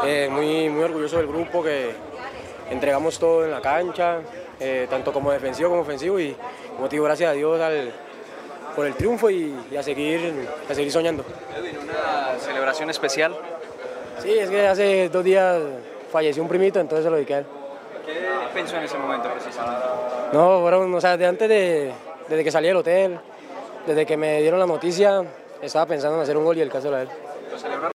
Muy orgulloso del grupo, que entregamos todo en la cancha, tanto como defensivo como ofensivo, y como te digo, gracias a Dios por el triunfo y a seguir soñando. Edwin, ¿una celebración especial? Sí, es que hace 2 días falleció un primito, entonces se lo dediqué a él. ¿Qué pensó en ese momento precisamente? No, fueron, o sea, desde que salí del hotel, desde que me dieron la noticia, estaba pensando en hacer un gol y el caso era él. ¿Lo celebraron?